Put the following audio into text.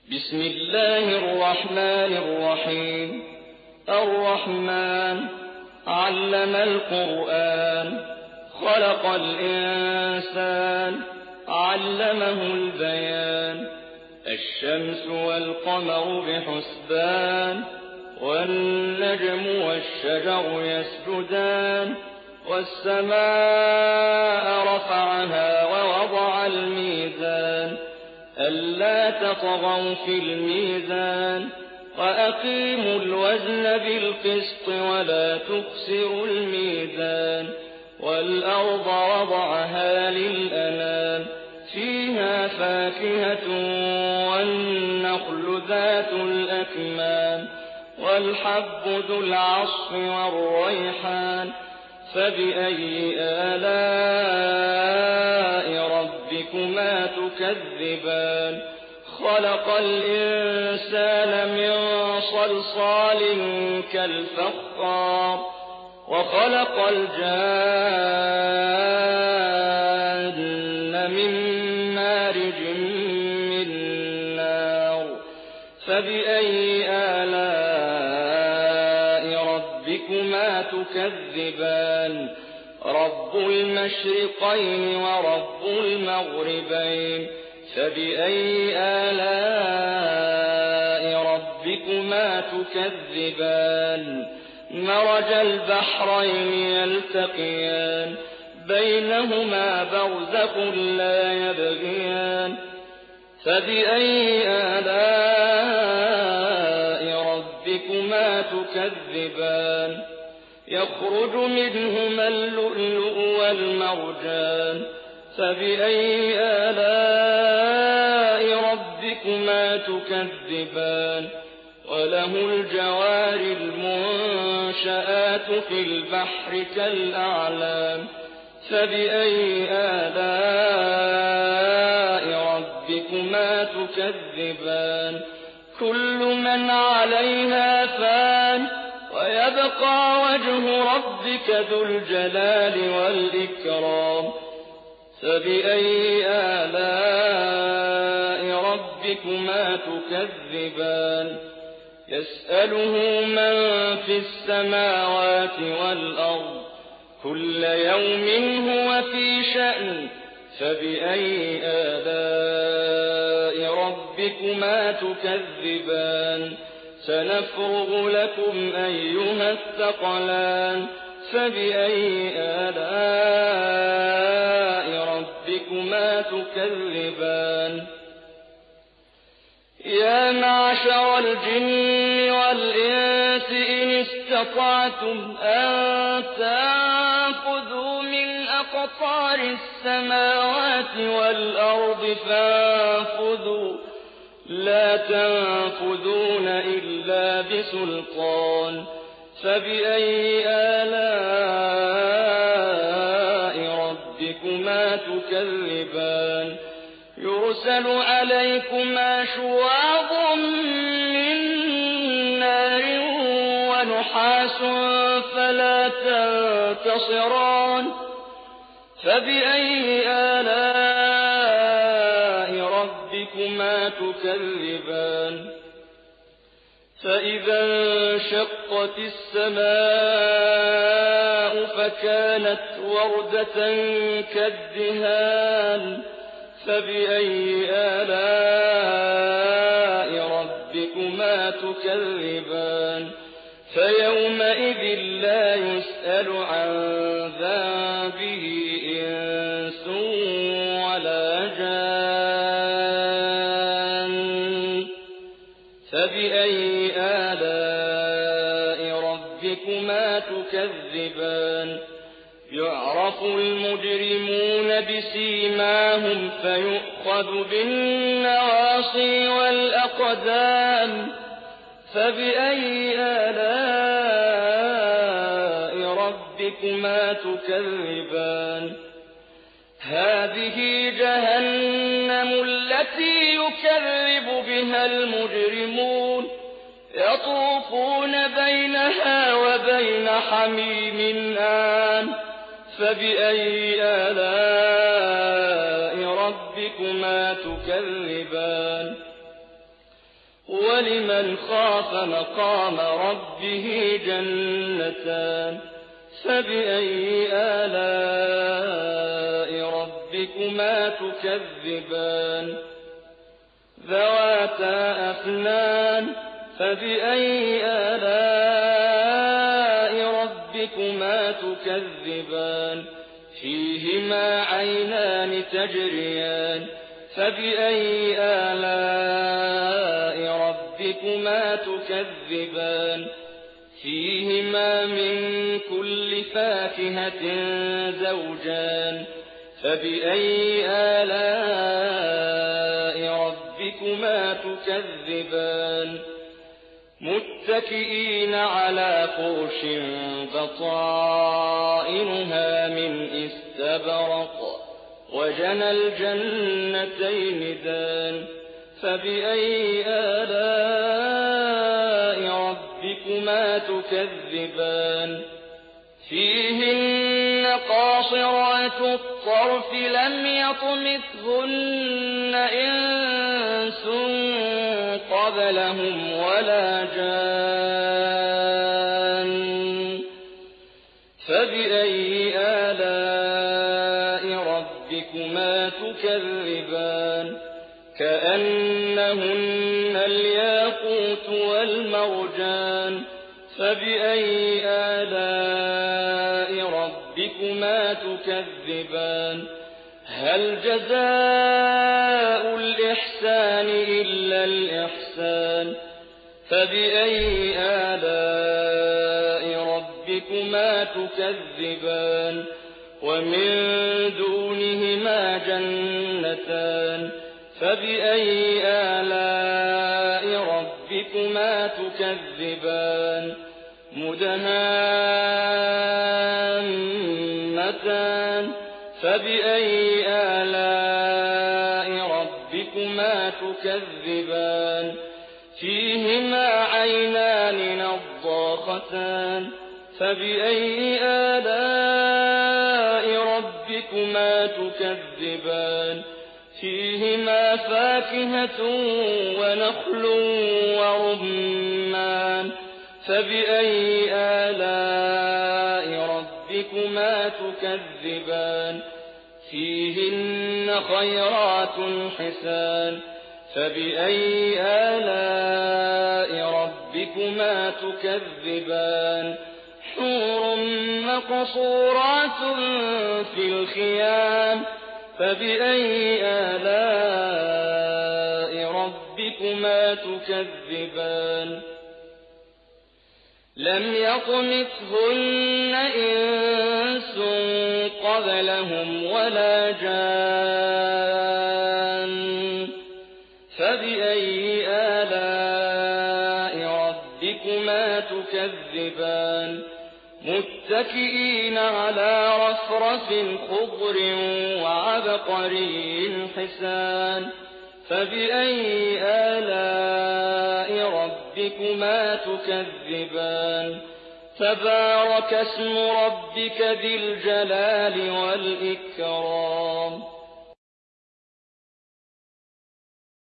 بسم الله الرحمن الرحيم. الرحمن علم القرآن، خلق الإنسان، علمه البيان. الشمس والقمر بحسبان، والنجم والشجر يسجدان. والسماء رفعها ووضع الميزان، ألا تطغوا في الميزان، وأقيموا الوزن بالقسط ولا تخسروا الميزان. والأرض وضعها للأنام، فيها فاكهة والنخل ذات الأكمام، والحب ذو العصف والريحان. فبأي آلاء ربكما تكذبان؟ خلق الإنسان من صلصال كالفخار، وخلق الجان من مارج من نار. فبأي آلاء ربكما تكذبان؟ رب المشرقين ورب المغربين. فبأي آلاء ربكما تكذبان؟ مرج البحرين يلتقيان، بينهما برزخ لا يبغيان. فبأي آلاء ربكما تكذبان؟ يخرج منهما اللؤلؤ والمرجان. فبأي آلاء ربكما تكذبان؟ وله الجوار المنشآت في البحر كالأعلام. فبأي آلاء ربكما تكذبان؟ كل من عليها فان، ويبقى وجه ربك ذو الجلال والإكرام. فبأي آلاء ربكما تكذبان؟ يسأله من في السماوات والأرض، كل يوم هو في شأن. فبأي آلاء ربكما تكذبان؟ سنفرغ لكم أيها الثقلان. فبأي آلاء ربكما تكذبان؟ يا معشر الجن والإنس إن استطعتم أن تنفذوا من أقطار السماوات والأرض فانفذوا، لا تنفذون إلا بسلطان. فبأي آلاء ربكما تكذبان؟ يرسل عليكما شواظ من نار ونحاس فلا تنتصران. فبأي آلاء ربكما تكذبان؟ فإذا انشقت السماء فكانت وردة كالدهان. فبأي آلاء ربكما تكذبان؟ فيومئذ لا يسأل عن ذنبه إنس ولا جان. فبأي آلاء ربكما تكذبان؟ يعرف المجرمون بسيماهم فيؤخذ بالنواصي والأقدام. فبأي آلاء ربكما تكذبان؟ هذه جهنم التي يكذب بها المجرمون، يطوفون بينها وبين حميم آن. فبأي آلاء ربكما تكذبان؟ ولمن خاف مقام ربه جنتان فبأي آلاء ربكما تكذبان ذواتا أفنان فبأي آلاء ربكما تكذبان فيهما عينان تجريان فبأي آلاء ربكما تكذبان فيهما من كل فاكهة زوجان فبأي آلاء ربكما تكذبان متكئين على فرش بطائنها من استبرق وجنى الجنتين دان فبأي آلاء ربكما تكذبان فيهن قاصرات الطرف لم يطمثهن إنس قبلهم ولا جان فبأي آلاء ربكما تكذبان كأنهن الياقوت والمرجان فبأي آلاء ربكما تكذبان هل جزاء الإحسان إلا الإحسان فبأي آلاء ربكما تكذبان ومن دونهما جنتان فبأي آلاء ربكما تكذبان مدهامتان فبأي آلاء ربكما تكذبان فيهما عينان نضاختان فبأي آلاء ربكما تكذبان فيهما فاكهة ونخل ورمان فبأي آلاء ربكما تكذبان فيهن خيرات حسان فبأي آلاء ربكما تكذبان حور مقصورات في الخيام فبأي آلاء ربكما تكذبان لم يطمثهن إنس قبلهم ولا جان فبأي آلاء ربكما تكذبان متكئين على رفرف خضر وعبقري حسان فبأي آلاء ربكما تكذبان تبارك اسم ربك ذي الجلال والإكرام